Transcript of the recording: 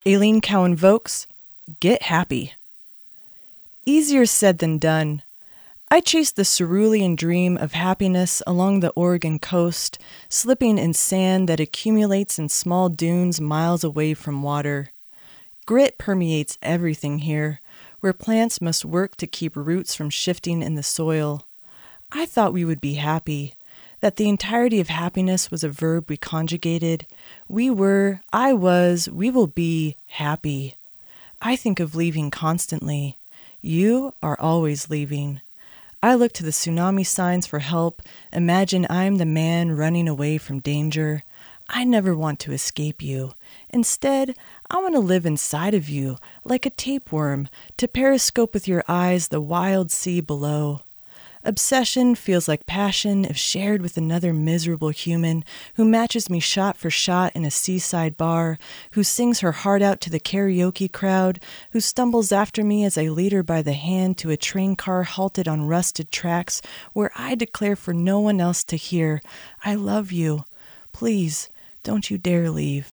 Aileen Cowan Vokes, Get Happy. Easier said than done. I chased the cerulean dream of happiness along the Oregon coast, slipping in sand that accumulates in small dunes miles away from water. Grit permeates everything here, where plants must work to keep roots from shifting in the soil. I thought we would be happy, that the entirety of happiness was a verb we conjugated. We were, I was, we will be happy. I think of leaving constantly. You are always leaving. I look to the tsunami signs for help, imagine I'm the man running away from danger. I never want to escape you. Instead, I want to live inside of you, like a tapeworm, to periscope with your eyes the wild sea below. Obsession feels like passion if shared with another miserable human who matches me shot for shot in a seaside bar, who sings her heart out to the karaoke crowd, who stumbles after me as I lead her by the hand to a train car halted on rusted tracks where I declare for no one else to hear, I love you. Please, don't you dare leave.